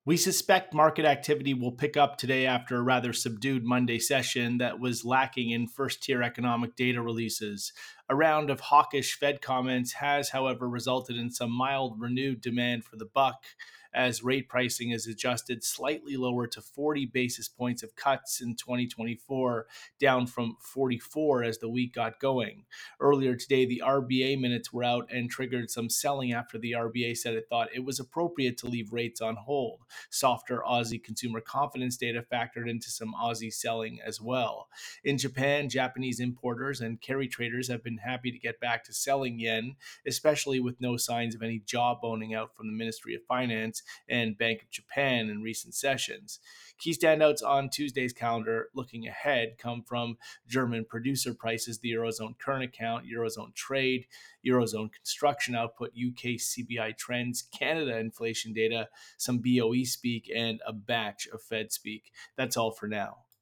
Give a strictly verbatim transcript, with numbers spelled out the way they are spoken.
We suspect market activity will pick up today after a rather subdued Monday session that was lacking in first tier economic data releases. A round of hawkish Fed comments has, however, resulted in some mild renewed demand for the buck as rate pricing is adjusted slightly lower to forty basis points of cuts in twenty twenty-four, down from forty-four as the week got going. Earlier today, the R B A minutes were out and triggered some selling after the R B A said it thought it was appropriate to leave rates on hold. Softer Aussie consumer confidence data factored into some Aussie selling as well. In Japan, Japanese importers and carry traders have been happy to get back to selling yen, especially with no signs of any jawboning out from the Ministry of Finance and Bank of Japan in recent sessions. Key standouts on Tuesday's calendar looking ahead come from German producer prices, the Eurozone current account, Eurozone trade, Eurozone construction output, U K C B I trends, Canada inflation data, some B O E speak, and a batch of Fed speak. That's all for now.